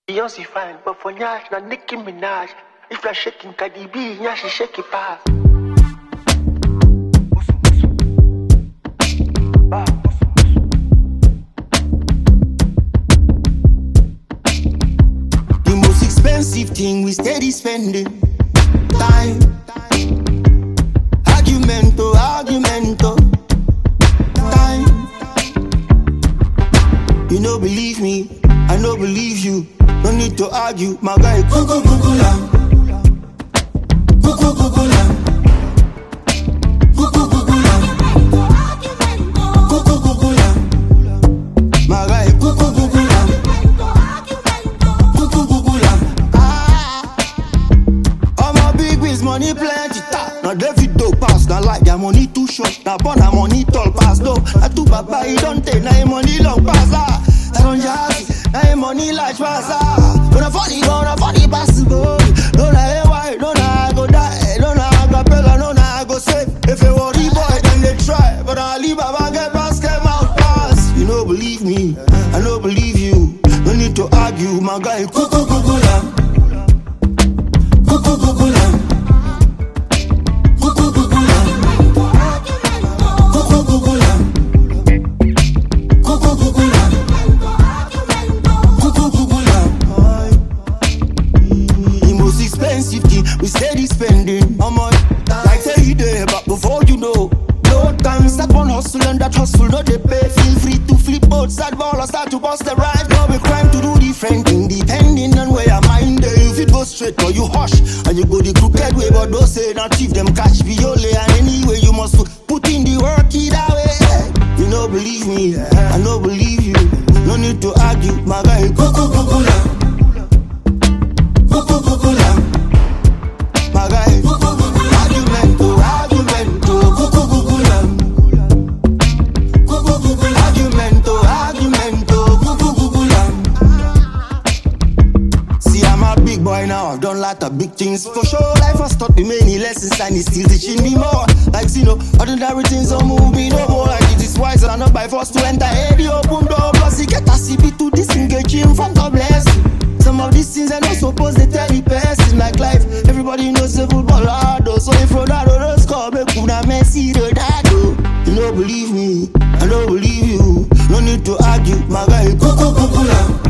Beyonce fine, but for Nyash, na Nicki Minaj. If you're shaking Cardi B, Nyash shake it fast. The most expensive thing we steady spending time. Argumento, time. You no believe me, I no believe you. No need to argue, my guy. Kuku kuku lam, kuku kuku lam, kuku kuku lam, kuku kuku lam, my guy. Kuku kuku lam, kuku kuku lam. All my big biz money plenty. Now David do pass, now like their money too short. Now born a money tall pass though. I too baba, he don't take now money long pass. I don't jazz. Now money large pass. Don't funny possible. Don't know why, don't know I go die. Don't know I go pay, don't know I go save. If you worry boy, then they try. But I leave Baba get pass, get out pass. You don't believe me, I don't believe you. No need to argue, my guy. Kuku kuku lam, kuku kuku lam, kuku kuku lam, kuku kuku lam, kuku kuku lam. The most expensive thing we steady spending. How much? Like say you there, but before you know, no time start one hustle and that hustle no they pay. Feel free to flip boats, that ball or start to bust the ride. No be crime to do different thing, depending on where your mind is. If it go straight or you hush, and you go the crooked way, but don't say not thief them catch viole. And anyway you must put in the work either way. You no believe me, I no believe you. No need to argue, my guy. Kuku kuku lam, kuku kuku lam, my guy. Argumento, kuku kuku lam, kuku kuku lam. Argumento, kuku kuku lam. See, I'm a big boy now, I've done lot of big things. For sure, life has taught me many lessons and it's still teaching me more. Like, you know, ordinary things don't move me no more. Like, it is wise and not by force to enter any open door. Plus, you get a CB to disengage him from God bless you. Some of these things I not supposed to tell the person. Like life, everybody knows the football hard. So if Ronaldo don't score, make una Messi Ronaldo. You don't believe me, I don't believe you. No need to argue, my guy. Kuku kuku lam.